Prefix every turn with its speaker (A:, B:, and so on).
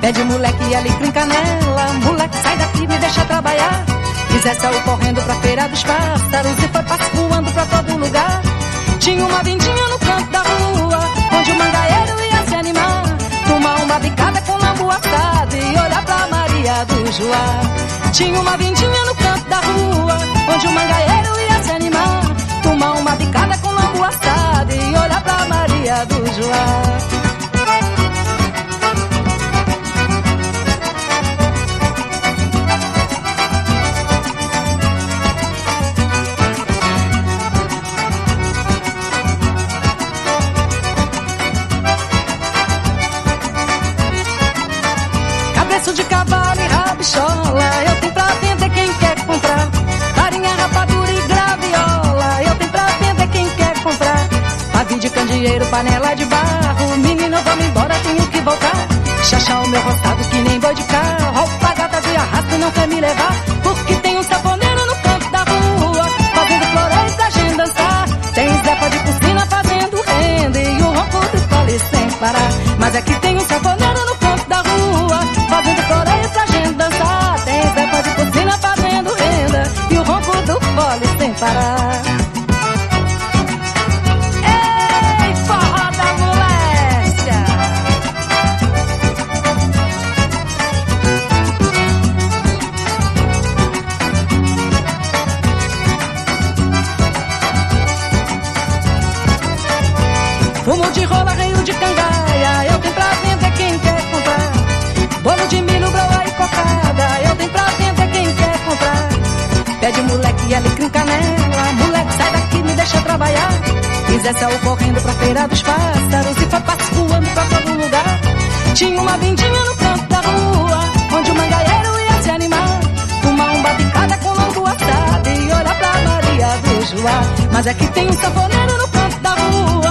A: Pede moleque e alecrim canela. Moleque, sai daqui, me deixa trabalhar. E Zé saiu correndo pra feira dos pássaros e foi pascoando pra todo lugar. Tinha uma vindinha no canto da rua, onde o mangaeiro ia se animar, tomar uma bicada com lambu assado e olhar pra Maria do Joá. Tinha uma vindinha no canto da rua, onde o mangaeiro ia se animar, tomar uma bicada com lambu assado e olhar pra Maria do Joá. De cavalo e rabichola, eu tenho pra vender quem quer comprar. Farinha, rapadura e graviola, eu tenho pra vender quem quer comprar. Pavio de candeeiro, panela de barro, menino, vamos embora, tenho que voltar. Chachá o meu roçado que nem boi de carro, roupa gata de arrasto não quer me levar. Porque tem um saponeiro no canto da rua, fazendo floreio pra gente dançar. Tem Zepa de piscina fazendo renda e o ronco do fole sem parar. Mas aqui tem um saponeiro no canto da rua, fazendo floreio pra gente dançar. Tem Zepa de piscina fazendo renda e o ronco do fole sem parar. Ei, forró da moléstia! Fumo de rola, reio de cangaia, eu tenho pra vender quem quer comprar. Bolo de milho, broa e cocada, eu tenho pra vender quem quer comprar. Pede moleque e alecrim canela. Moleque, sai daqui, me deixa trabalhar. E Zé saiu correndo pra feira dos pássaros e foi pascoando pra todo lugar. Tinha uma vindinha no canto da rua, onde o mangaeiro ia se animar, tomar uma bicada com lambu assado e olhar pra Maria do Joá. Mas aqui tem um sanfoneiro no canto da rua,